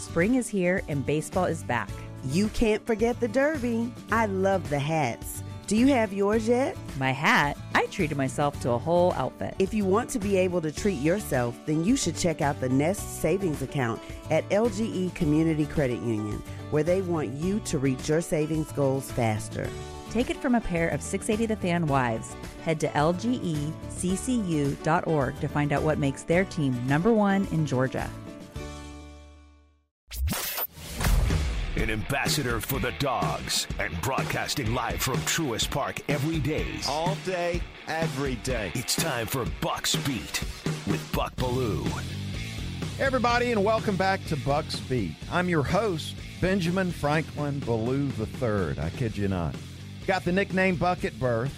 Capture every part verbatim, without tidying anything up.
Spring is here and baseball is back. You can't forget the Derby. I love the hats. Do you have yours yet? My hat? I treated myself to a whole outfit. If you want to be able to treat yourself, then you should check out the Nest Savings Account at L G E Community Credit Union, where they want you to reach your savings goals faster. Take it from a pair of six eighty The Fan wives. Head to L G E C C U dot org to find out what makes their team number one in Georgia. An ambassador for the Dogs and broadcasting live from Truist Park every day. All day, every day. It's time for Bucks Beat with Buck Belue. Hey everybody, and welcome back to Bucks Beat. I'm your host, Benjamin Franklin Belue the third. I kid you not. Got the nickname Buck at birth.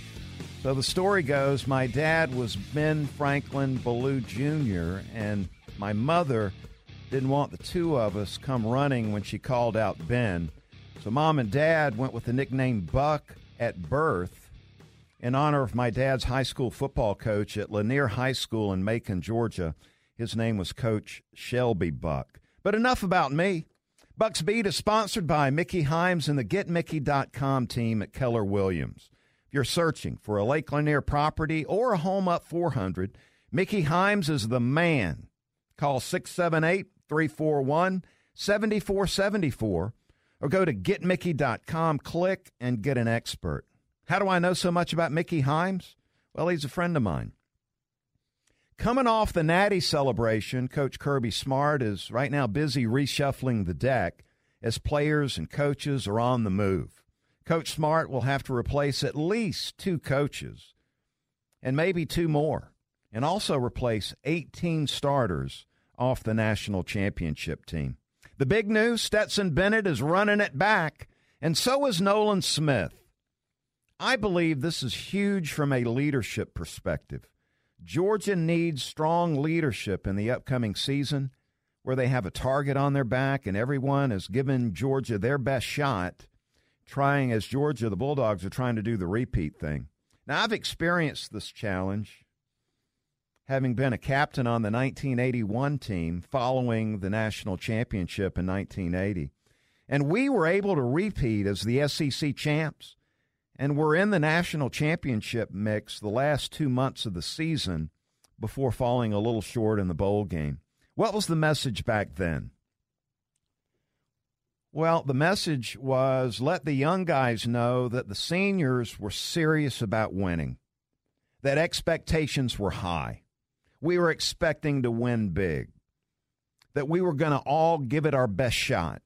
So the story goes, my dad was Ben Franklin Belue Junior, and my mother didn't want the two of us come running when she called out Ben. So Mom and Dad went with the nickname Buck at birth in honor of my dad's high school football coach at Lanier High School in Macon, Georgia. His name was Coach Shelby Buck. But enough about me. Bucks Beat is sponsored by Mickey Himes and the Get Mickey dot com team at Keller Williams. If you're searching for a Lake Lanier property or a home up four hundred, Mickey Himes is the man. Call six seven eight, three four one, seven four seven four or go to Get Mickey dot com, click, and get an expert. How do I know so much about Mickey Himes? Well, he's a friend of mine. Coming off the Natty celebration, Coach Kirby Smart is right now busy reshuffling the deck as players and coaches are on the move. Coach Smart will have to replace at least two coaches and maybe two more, and also replace eighteen starters off the national championship team. The big news, Stetson Bennett is running it back, and so is Nolan Smith. I believe this is huge from a leadership perspective. Georgia needs strong leadership in the upcoming season where they have a target on their back and everyone is giving Georgia their best shot, trying as Georgia, the Bulldogs, are trying to do the repeat thing. Now, I've experienced this challenge, having been a captain on the nineteen eighty-one team following the national championship in nineteen eighty. And we were able to repeat as the S E C champs, and we're in the national championship mix the last two months of the season before falling a little short in the bowl game. What was the message back then? Well, the message was let the young guys know that the seniors were serious about winning, that expectations were high. We were expecting to win big, that we were going to all give it our best shot,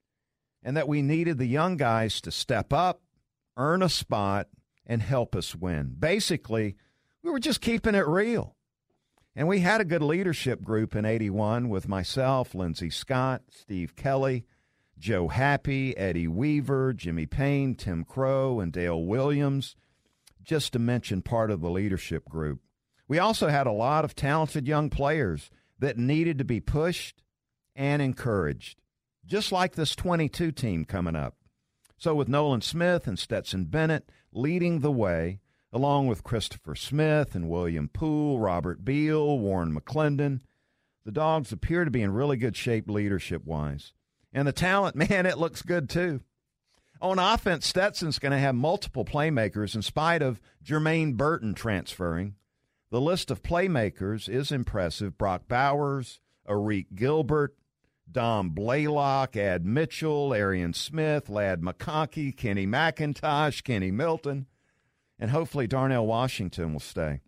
and that we needed the young guys to step up, earn a spot, and help us win. Basically, we were just keeping it real. And we had a good leadership group in eighty-one with myself, Lindsey Scott, Steve Kelly, Joe Happy, Eddie Weaver, Jimmy Payne, Tim Crow, and Dale Williams, just to mention part of the leadership group. We also had a lot of talented young players that needed to be pushed and encouraged, just like this twenty-two team coming up. So with Nolan Smith and Stetson Bennett leading the way, along with Christopher Smith and William Poole, Robert Beal, Warren McClendon, the Dogs appear to be in really good shape leadership-wise. And the talent, man, it looks good too. On offense, Stetson's going to have multiple playmakers in spite of Jermaine Burton transferring. The list of playmakers is impressive. Brock Bowers, Arik Gilbert, Dom Blaylock, Ad Mitchell, Arian Smith, Ladd McConkey, Kenny McIntosh, Kenny Milton, and hopefully Darnell Washington will stay.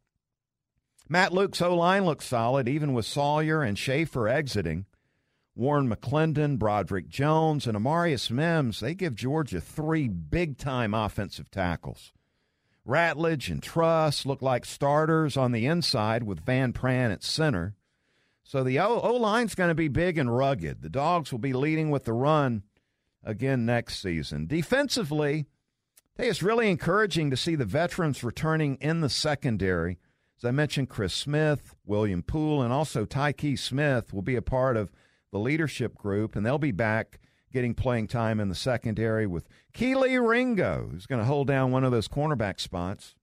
Matt Luke's O-line looks solid, even with Sawyer and Schaefer exiting. Warren McClendon, Broderick Jones, and Amarius Mims, they give Georgia three big-time offensive tackles. Ratledge and Truss look like starters on the inside with Van Pran at center. So the O- O-line's going to be big and rugged. The Dogs will be leading with the run again next season. Defensively, hey, it's really encouraging to see the veterans returning in the secondary. As I mentioned, Chris Smith, William Poole, and also Tyke Smith will be a part of the leadership group, and they'll be back getting playing time in the secondary with Keely Ringo, who's going to hold down one of those cornerback spots.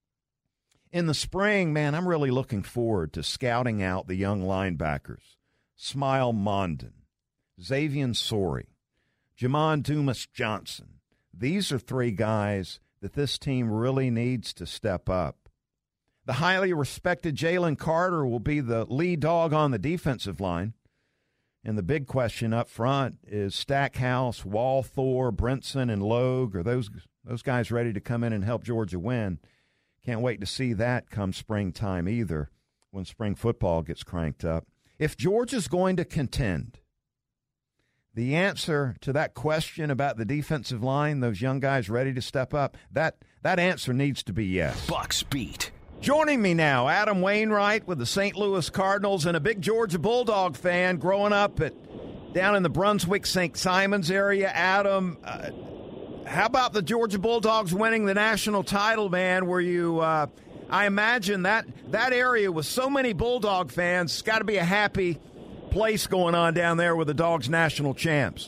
In the spring, man, I'm really looking forward to scouting out the young linebackers. Smile Mondon, Xavier Sorey, Jamon Dumas-Johnson. These are three guys that this team really needs to step up. The highly respected Jalen Carter will be the lead dog on the defensive line. And the big question up front is Stackhouse, Walthor, Brinson, and Logue. Are those those guys ready to come in and help Georgia win? Can't wait to see that come springtime either, when spring football gets cranked up. If Georgia's going to contend, the answer to that question about the defensive line, those young guys ready to step up, that, that answer needs to be yes. Bucks Beat. Joining me now, Adam Wainwright with the Saint Louis Cardinals and a big Georgia Bulldog fan growing up at down in the Brunswick Saint Simons area. Adam, uh, how about the Georgia Bulldogs winning the national title, man? Were you, uh, I imagine that that area with so many Bulldog fans, it's got to be a happy place going on down there with the Dogs national champs.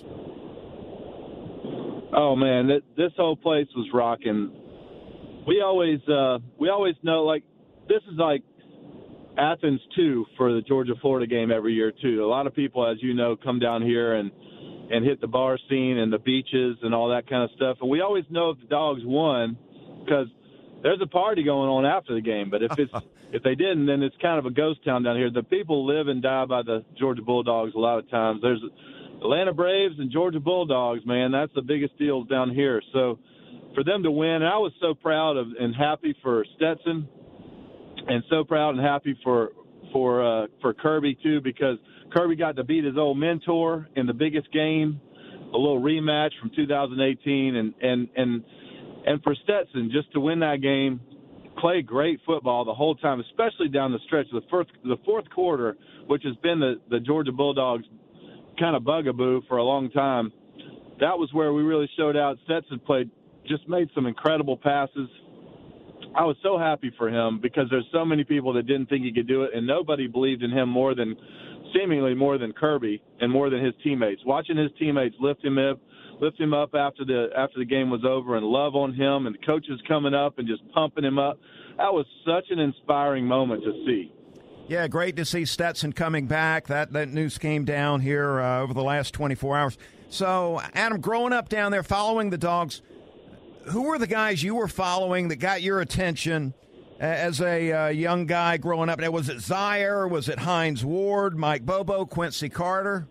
Oh, man, th- this whole place was rocking. We always uh, we always know, like, this is like Athens two for the Georgia-Florida game every year, too. A lot of people, as you know, come down here and, and hit the bar scene and the beaches and all that kind of stuff. And we always know if the Dogs won because there's a party going on after the game. But if it's if they didn't, then it's kind of a ghost town down here. The people live and die by the Georgia Bulldogs a lot of times. There's Atlanta Braves and Georgia Bulldogs, man. That's the biggest deals down here. So for them to win, and I was so proud of and happy for Stetson, and so proud and happy for for uh, for Kirby too, because Kirby got to beat his old mentor in the biggest game, a little rematch from two thousand eighteen, and and and and for Stetson just to win that game, play great football the whole time, especially down the stretch of the first the fourth quarter, which has been the the Georgia Bulldogs kind of bugaboo for a long time. That was where we really showed out. Stetson played. Just made some incredible passes. I was so happy for him because there's so many people that didn't think he could do it, and nobody believed in him more than, seemingly more than Kirby and more than his teammates. Watching his teammates lift him up, lift him up after the after the game was over and love on him, and the coaches coming up and just pumping him up. That was such an inspiring moment to see. Yeah, great to see Stetson coming back. That that news came down here uh, over the last twenty-four hours. So, Adam, growing up down there, following the Dogs, who were the guys you were following that got your attention as a uh, young guy growing up? Was it Zaire? Was it Hines Ward, Mike Bobo, Quincy Carter?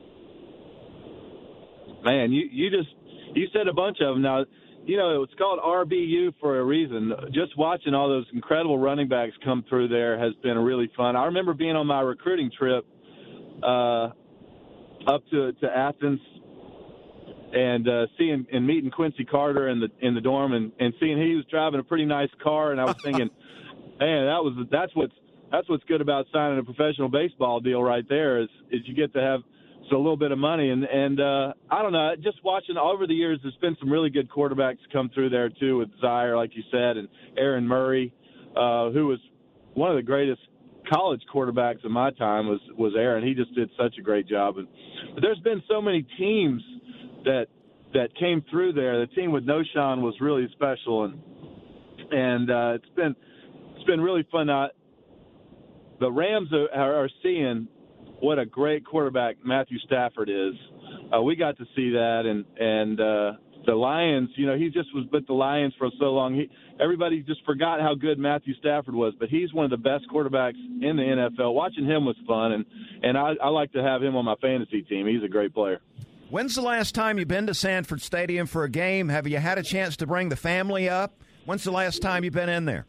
Man, you, you just you said a bunch of them. Now, you know, it's called R B U for a reason. Just watching all those incredible running backs come through there has been really fun. I remember being on my recruiting trip uh, up to, to Athens, and uh, seeing and meeting Quincy Carter in the in the dorm, and, and seeing he was driving a pretty nice car, and I was thinking, man, that was that's what's that's what's good about signing a professional baseball deal right there is is you get to have so a little bit of money, and and uh, I don't know, just watching over the years, there's been some really good quarterbacks come through there too, with Zaire, like you said, and Aaron Murray, uh, who was one of the greatest college quarterbacks in my time was was Aaron. He just did such a great job, and but there's been so many teams that that came through there. The team with Noshan was really special, and and uh, it's been it's been really fun. Uh, the Rams are, are seeing what a great quarterback Matthew Stafford is. Uh, we got to see that, and and uh, the Lions. You know, he just was with the Lions for so long. He, everybody just forgot how good Matthew Stafford was, but he's one of the best quarterbacks in the N F L. Watching him was fun, and and I, I like to have him on my fantasy team. He's a great player. When's the last time you've been to Sanford Stadium for a game? Have you had a chance to bring the family up? When's the last time you've been in there?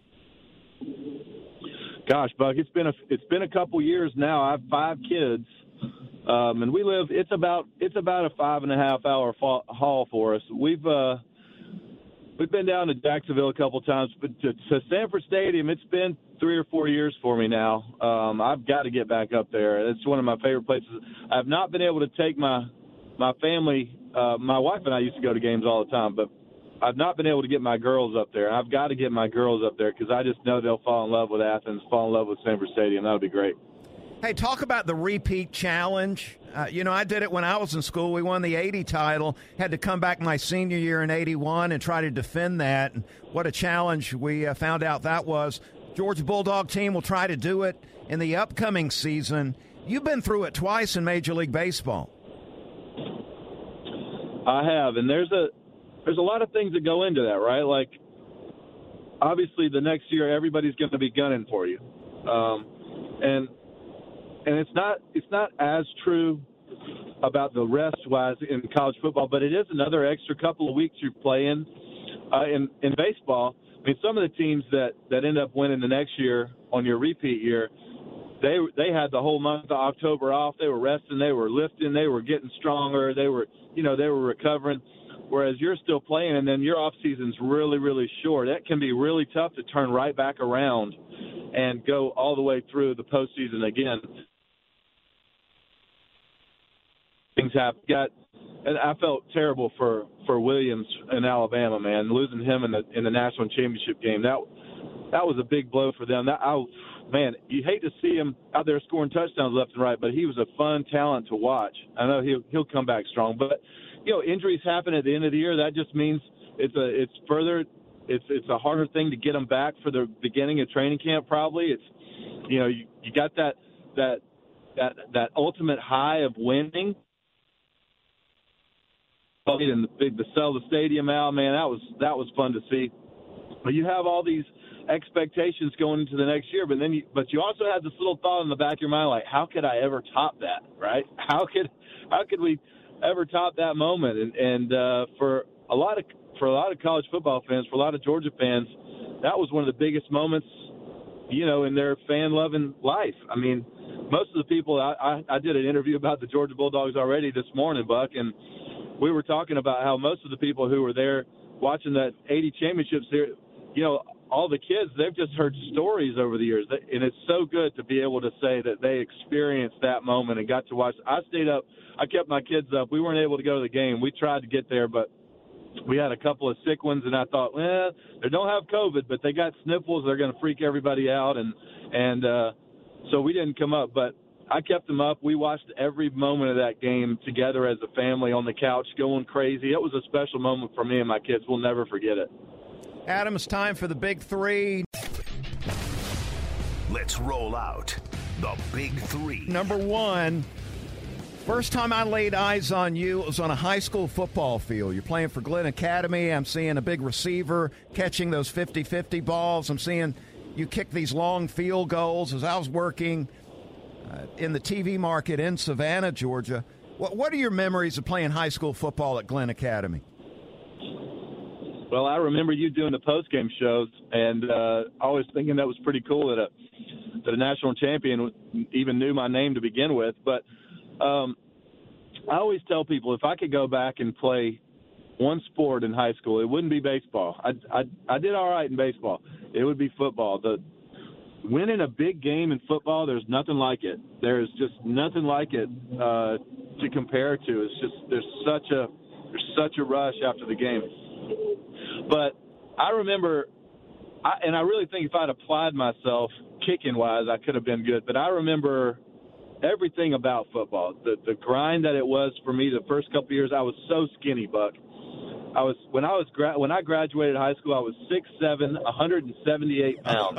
Gosh, Buck, it's been a it's been a couple years now. I have five kids, um, and we live. It's about it's about a five and a half hour fa- haul for us. We've uh, we've been down to Jacksonville a couple times, but to, to Sanford Stadium, it's been three or four years for me now. Um, I've got to get back up there. It's one of my favorite places. I've not been able to take my my family. Uh, my wife and I used to go to games all the time, but I've not been able to get my girls up there. I've got to get my girls up there because I just know they'll fall in love with Athens, fall in love with Sanford Stadium. That would be great. Hey, talk about the repeat challenge. Uh, you know, I did it when I was in school. We won the eighty title, had to come back my senior year in eighty-one and try to defend that. And what a challenge we uh, found out that was. Georgia Bulldog team will try to do it in the upcoming season. You've been through it twice in Major League Baseball. I have, and there's a there's a lot of things that go into that, right? Like, obviously, the next year everybody's going to be gunning for you, um, and and it's not it's not as true about the rest-wise in college football, but it is another extra couple of weeks you're playing uh, in in baseball. I mean, some of the teams that, that end up winning the next year on your repeat year, they they had the whole month of October off. They were resting, they were lifting, they were getting stronger, they were you know they were recovering. Whereas you're still playing, and then your off season's really really short. That can be really tough to turn right back around and go all the way through the postseason again. Things have got, and I felt terrible for, for Williams in Alabama, man, losing him in the in the national championship game. That that was a big blow for them. That I, man, you hate to see him out there scoring touchdowns left and right, but he was a fun talent to watch. I know he'll he'll come back strong, but you know, injuries happen at the end of the year. That just means it's a it's further it's it's a harder thing to get them back for the beginning of training camp. Probably it's you know you, you got that that that that ultimate high of winning. And the big to sell the stadium out, man, that was that was fun to see. But you have all these expectations going into the next year, but then you, but you also have this little thought in the back of your mind, like, how could I ever top that, right? How could how could we ever top that moment? And and uh, for a lot of for a lot of college football fans, for a lot of Georgia fans, that was one of the biggest moments, you know, in their fan-loving life. I mean, most of the people I, I, I did an interview about the Georgia Bulldogs already this morning, Buck, and we were talking about how most of the people who were there watching that eighty championships there, you know, all the kids, they've just heard stories over the years. And it's so good to be able to say that they experienced that moment and got to watch. I stayed up. I kept my kids up. We weren't able to go to the game. We tried to get there, but we had a couple of sick ones, and I thought, well, they don't have COVID, but they got sniffles. They're going to freak everybody out. And, and uh, so we didn't come up. But I kept them up. We watched every moment of that game together as a family on the couch going crazy. It was a special moment for me and my kids. We'll never forget it. Adam, it's time for the big three. Let's roll out the big three. Number one, first time I laid eyes on you, it was on a high school football field. You're playing for Glenn Academy. I'm seeing a big receiver catching those fifty-fifty balls. I'm seeing you kick these long field goals. As I was working Uh, in the T V market in Savannah, Georgia. What, what are your memories of playing high school football at Glenn Academy? Well, I remember you doing the post-game shows, and uh, always thinking that was pretty cool that a that a national champion even knew my name to begin with. But um, I always tell people if I could go back and play one sport in high school, it wouldn't be baseball. I, I, I did all right in baseball. It would be football. The Winning a big game in football, there's nothing like it. There's just nothing like it uh, to compare to. It's just there's such a there's such a rush after the game. But I remember, I, and I really think if I'd applied myself kicking wise, I could have been good. But I remember everything about football. The the grind that it was for me the first couple of years. I was so skinny, Buck. I was when I was gra- when I graduated high school, I was six seven, one hundred seventy-eight pounds.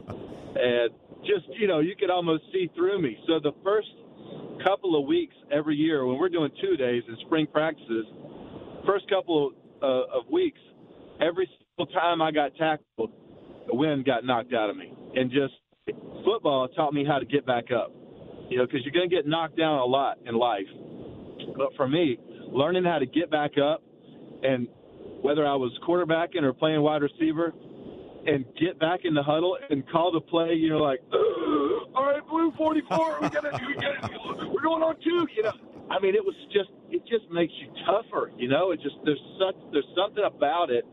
And just, you know, you could almost see through me. So the first couple of weeks every year when we're doing two days in spring practices, first couple of, uh, of weeks, every single time I got tackled, the wind got knocked out of me. And just football taught me how to get back up, you know, because you're going to get knocked down a lot in life. But for me, learning how to get back up, and whether I was quarterbacking or playing wide receiver, and get back in the huddle and call the play, you know, like, all right, blue forty-four, we gotta, we gotta, we're going on two, you know. I mean, it was just, it just makes you tougher, you know. It just, there's such, there's something about it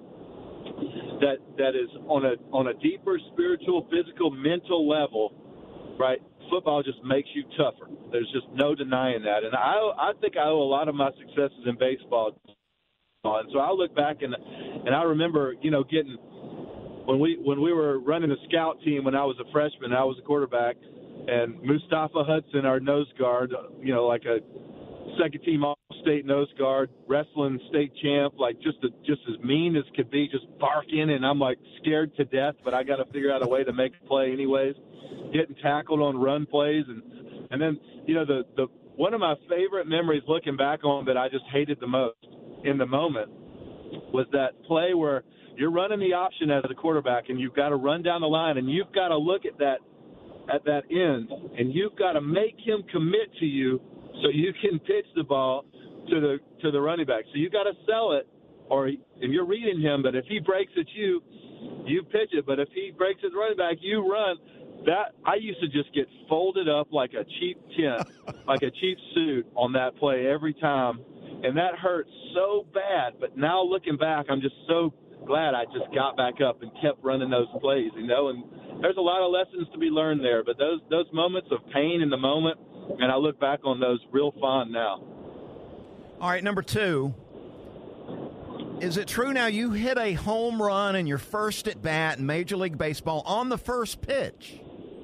that that is on a on a deeper spiritual, physical, mental level, right? Football just makes you tougher. There's just no denying that. And I I think I owe a lot of my successes in baseball. And so I look back and and I remember, you know, getting. When we when we were running a scout team when I was a freshman, I was a quarterback, and Mustafa Hudson, our nose guard, you know, like a second team all-state nose guard, wrestling state champ, like just a, just as mean as could be, just barking, and I'm like scared to death, but I got to figure out a way to make a play anyways. Getting tackled on run plays, and and then you know the the one of my favorite memories looking back on that I just hated the most in the moment was that play where you're running the option as a quarterback, and you've got to run down the line, and you've got to look at that at that end, and you've got to make him commit to you so you can pitch the ball to the to the running back. So you got to sell it, or and you're reading him. But if he breaks at you, you pitch it. But if he breaks at the running back, you run. That I used to just get folded up like a cheap tent, like a cheap suit on that play every time, and that hurt so bad. But now looking back, I'm just so glad I just got back up and kept running those plays, you know. And there's a lot of lessons to be learned there. But those those moments of pain in the moment, and I look back on those real fond now. All right, number two. Is it true now you hit a home run in your first at bat in Major League Baseball on the first pitch?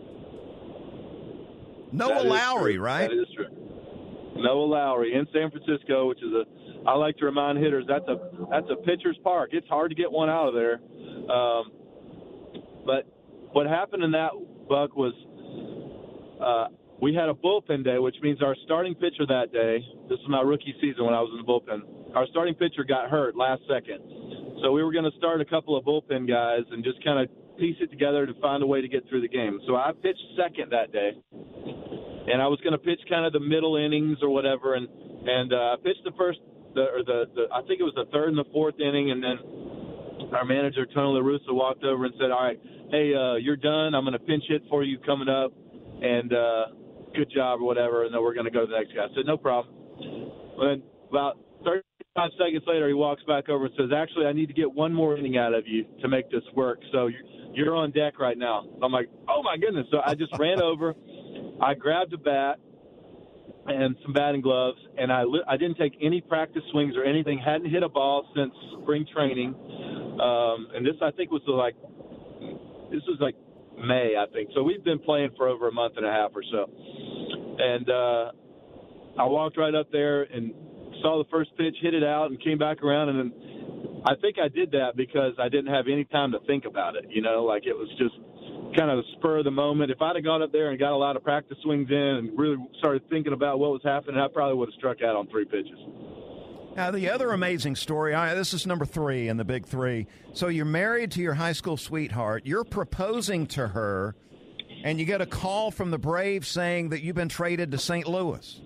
Noah Lowry, right? That is true. Noah Lowry in San Francisco, which is a I like to remind hitters that's a that's a pitcher's park. It's hard to get one out of there. Um, but what happened in that, Buck, was uh, we had a bullpen day, which means our starting pitcher that day. This was my rookie season when I was in the bullpen. Our starting pitcher got hurt last second, so we were going to start a couple of bullpen guys and just kind of piece it together to find a way to get through the game. So I pitched second that day, and I was going to pitch kind of the middle innings or whatever, and and uh, I pitched the first. The, or the, the I think it was the third and the fourth inning, and then our manager, Tony La Russa, walked over and said, all right, hey, uh, you're done. I'm going to pinch hit for you coming up, and uh, good job or whatever, and then we're going to go to the next guy. I said, no problem. And about thirty-five seconds later, he walks back over and says, actually, I need to get one more inning out of you to make this work, so you're, you're on deck right now. I'm like, oh, my goodness. So I just ran over. I grabbed a bat and some batting gloves, and I, li- I didn't take any practice swings or anything, hadn't hit a ball since spring training. Um, and this, I think, was like this was like May, I think. So we've been playing for over a month and a half or so. And uh, I walked right up there and saw the first pitch, hit it out, and came back around. And then I think I did that because I didn't have any time to think about it, you know, like it was just kind of the spur of the moment. If I'd have gone up there and got a lot of practice swings in and really started thinking about what was happening, I probably would have struck out on three pitches. Now, the other amazing story, I, this is number three in the big three. So you're married to your high school sweetheart. You're proposing to her, and you get a call from the Braves saying that you've been traded to Saint Louis.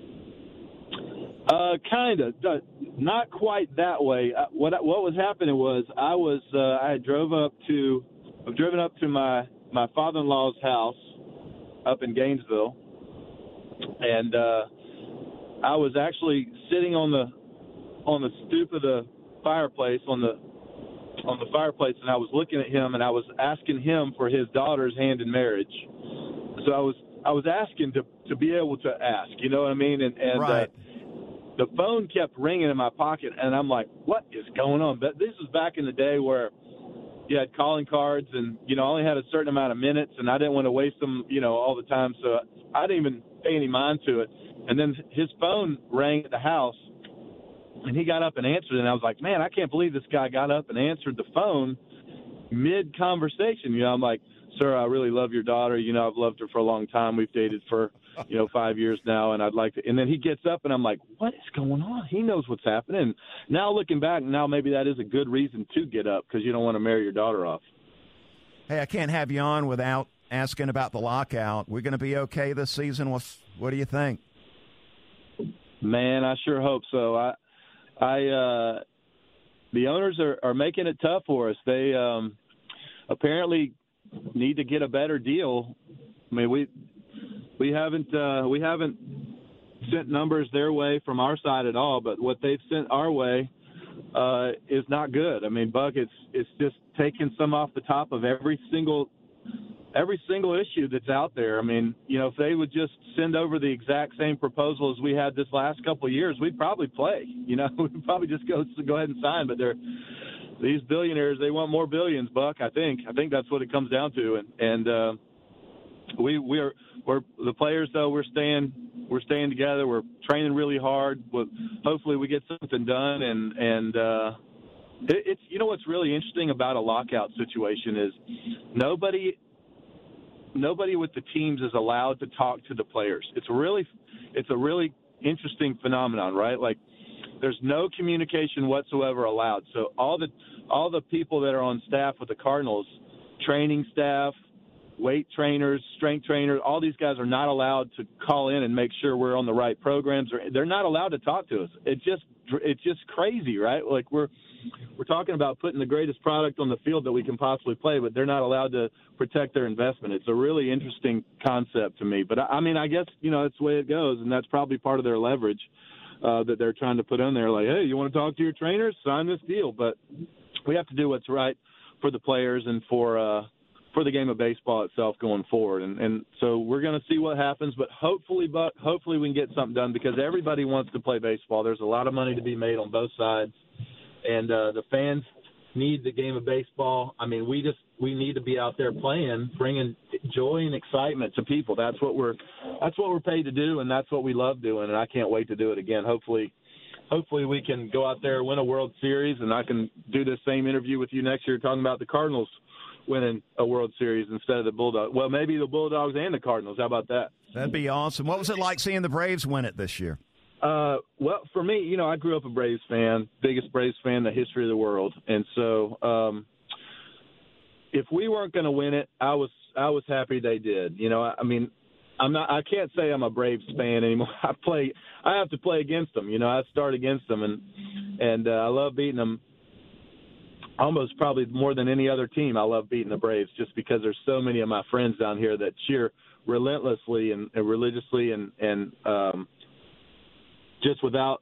Uh, kind of, not quite that way. Uh, what what was happening was I was uh, I drove up to, I've driven up to my my father-in-law's house up in Gainesville, and uh, I was actually sitting on the on the stoop of the fireplace on the on the fireplace, and I was looking at him, and I was asking him for his daughter's hand in marriage. So I was I was asking to to be able to ask, you know what I mean? And and right. uh, the phone kept ringing in my pocket, and I'm like, what is going on? But this was back in the day where you had calling cards, and, you know, I only had a certain amount of minutes, and I didn't want to waste them, you know, all the time. So I didn't even pay any mind to it. And then his phone rang at the house, and he got up and answered it. And I was like, man, I can't believe this guy got up and answered the phone mid-conversation. You know, I'm like, sir, I really love your daughter. You know, I've loved her for a long time. We've dated for, you know, five years now, and I'd like to – and then he gets up, and I'm like, what is going on? He knows what's happening. And now looking back, now maybe that is a good reason to get up because you don't want to marry your daughter off. Hey, I can't have you on without asking about the lockout. We're going to be okay this season. What's, what do you think? Man, I sure hope so. I, I, uh, the owners are, are making it tough for us. They um, apparently need to get a better deal. I mean, we we haven't uh, we haven't sent numbers their way from our side at all, but what they've sent our way uh, is not good. I mean, Buck, it's it's just taking some off the top of every single every single issue that's out there. I mean, you know, if they would just send over the exact same proposal as we had this last couple of years, we'd probably play. You know, we'd probably just go go ahead and sign. But they're these billionaires, they want more billions, Buck. I think I think that's what it comes down to. And and uh, we we're we're the players though we're staying we're staying together. We're training really hard. We'll, hopefully, we get something done. And and uh, it, it's you know what's really interesting about a lockout situation is nobody. Nobody with the teams is allowed to talk to the players. It's really, it's a really interesting phenomenon, right? Like there's no communication whatsoever allowed. So all the all the people that are on staff with the Cardinals, training staff, weight trainers, strength trainers, all these guys are not allowed to call in and make sure we're on the right programs. Or they're not allowed to talk to us. It just it's just crazy, right? Like we're we're talking about putting the greatest product on the field that we can possibly play, but they're not allowed to protect their investment. It's a really interesting concept to me. But I mean, I guess you know it's the way it goes, and that's probably part of their leverage uh, that they're trying to put in there. Like, hey, you want to talk to your trainers? Sign this deal. But we have to do what's right for the players and for uh, for the game of baseball itself going forward. And, and so we're going to see what happens, but hopefully, but hopefully we can get something done because everybody wants to play baseball. There's a lot of money to be made on both sides, and uh, the fans need the game of baseball. I mean, we just we need to be out there playing, bringing joy and excitement to people. That's what we're that's what we're paid to do, and that's what we love doing. And I can't wait to do it again. Hopefully. Hopefully we can go out there, win a World Series, and I can do the same interview with you next year talking about the Cardinals winning a World Series instead of the Bulldogs. Well, maybe the Bulldogs and the Cardinals. How about that? That'd be awesome. What was it like seeing the Braves win it this year? Uh, well, for me, you know, I grew up a Braves fan, biggest Braves fan in the history of the world. And so um, if we weren't going to win it, I was I was happy they did. You know, I, I mean, I'm not. I can't say I'm a Braves fan anymore. I play. I have to play against them. You know, I start against them, and and uh, I love beating them. Almost probably more than any other team, I love beating the Braves just because there's so many of my friends down here that cheer relentlessly and, and religiously and and um, just without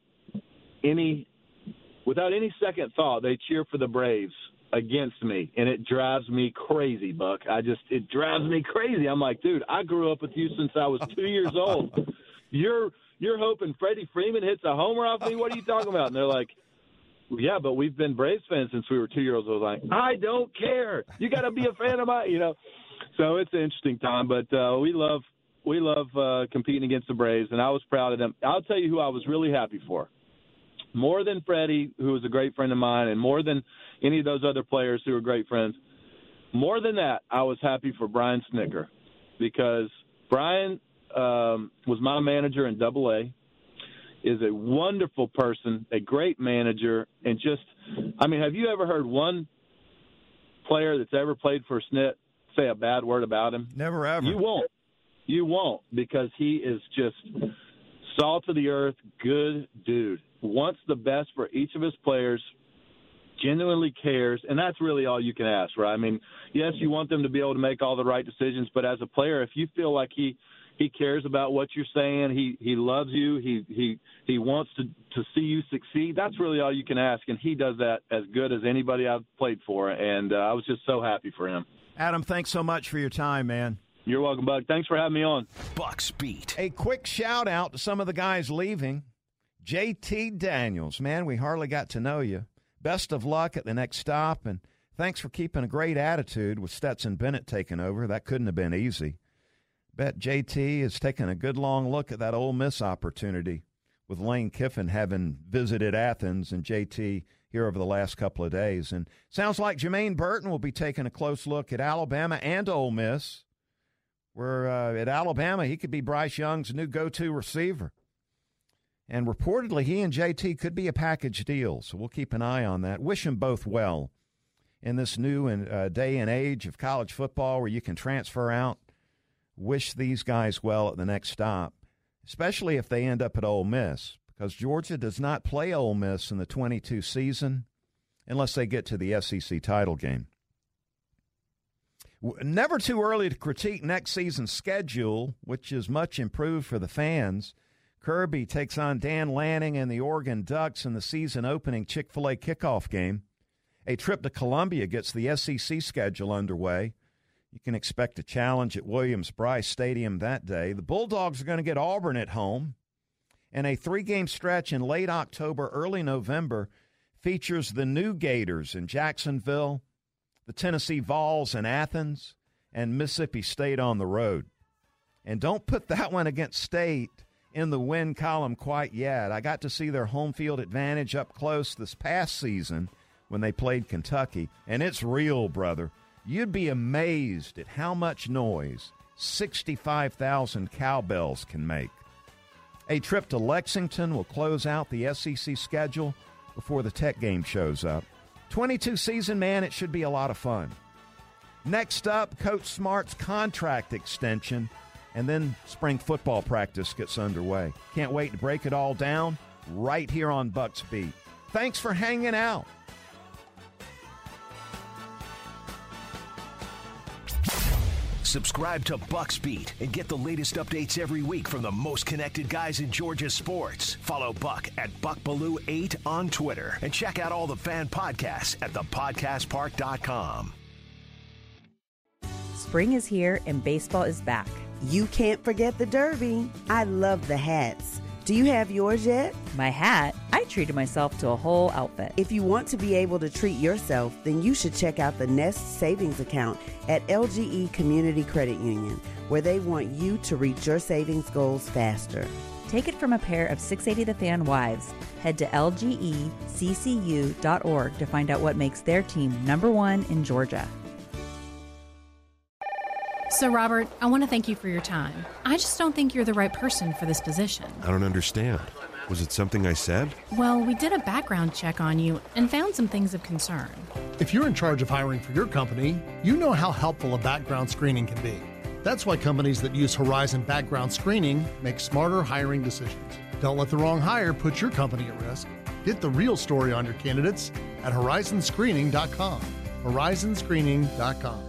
any without any second thought, they cheer for the Braves against me, and it drives me crazy, Buck. I just it drives me crazy. I'm like, dude, I grew up with you since I was two years old. You're you're hoping Freddie Freeman hits a homer off me? What are you talking about? And they're like, yeah, but we've been Braves fans since we were two years old. I was like, I don't care. You got to be a fan of mine, you know. So it's an interesting time, but uh, we love we love uh, competing against the Braves, and I was proud of them. I'll tell you who I was really happy for. More than Freddie, who was a great friend of mine, and more than any of those other players who were great friends, more than that, I was happy for Brian Snitker because Brian um, was my manager in Double A, is a wonderful person, a great manager, and just, I mean, have you ever heard one player that's ever played for Snit say a bad word about him? Never ever. You won't. You won't because he is just salt of the earth, good dude. Wants the best for each of his players, genuinely cares, and that's really all you can ask, right? I mean, yes, you want them to be able to make all the right decisions, but as a player, if you feel like he he cares about what you're saying, he he loves you, he he he wants to to see you succeed, that's really all you can ask, and he does that as good as anybody I've played for, and uh, I was just so happy for him. Adam, thanks so much for your time, man. You're welcome, Buck. Thanks for having me on. Bucks Beat. A quick shout out to some of the guys leaving. J T Daniels, man, we hardly got to know you. Best of luck at the next stop, and thanks for keeping a great attitude with Stetson Bennett taking over. That couldn't have been easy. Bet J T is taking a good long look at that Ole Miss opportunity with Lane Kiffin having visited Athens and J T here over the last couple of days. And sounds like Jermaine Burton will be taking a close look at Alabama and Ole Miss, where uh, at Alabama he could be Bryce Young's new go-to receiver. And reportedly, he and J T could be a package deal, so we'll keep an eye on that. Wish them both well in this new and, uh, day and age of college football where you can transfer out. Wish these guys well at the next stop, especially if they end up at Ole Miss, because Georgia does not play Ole Miss in the twenty-two season unless they get to the S E C title game. Never too early to critique next season's schedule, which is much improved for the fans. Kirby takes on Dan Lanning and the Oregon Ducks in the season-opening Chick-fil-A kickoff game. A trip to Columbia gets the S E C schedule underway. You can expect a challenge at Williams-Brice Stadium that day. The Bulldogs are going to get Auburn at home. And a three-game stretch in late October, early November features the new Gators in Jacksonville, the Tennessee Vols in Athens, and Mississippi State on the road. And don't put that one against State in the win column quite yet. I got to see their home field advantage up close this past season when they played Kentucky, and it's real, brother. You'd be amazed at how much noise sixty-five thousand cowbells can make. A trip to Lexington will close out the S E C schedule before the Tech game shows up. twenty-two season, man, it should be a lot of fun. Next up, Coach Smart's contract extension, and then spring football practice gets underway. Can't wait to break it all down right here on Bucks Beat. Thanks for hanging out. Subscribe to Bucks Beat and get the latest updates every week from the most connected guys in Georgia sports. Follow Buck at Buck Belue eight on Twitter and check out all the fan podcasts at the podcast park dot com. Spring is here and baseball is back. You can't forget the Derby. I love the hats. Do you have yours yet? My hat? I treated myself to a whole outfit. If you want to be able to treat yourself, then you should check out the Nest Savings Account at L G E Community Credit Union, where they want you to reach your savings goals faster. Take it from a pair of six eighty The Fan wives. Head to L G E C C U dot org to find out what makes their team number one in Georgia. So, Robert, I want to thank you for your time. I just don't think you're the right person for this position. I don't understand. Was it something I said? Well, we did a background check on you and found some things of concern. If you're in charge of hiring for your company, you know how helpful a background screening can be. That's why companies that use Horizon Background Screening make smarter hiring decisions. Don't let the wrong hire put your company at risk. Get the real story on your candidates at horizon screening dot com. horizon screening dot com.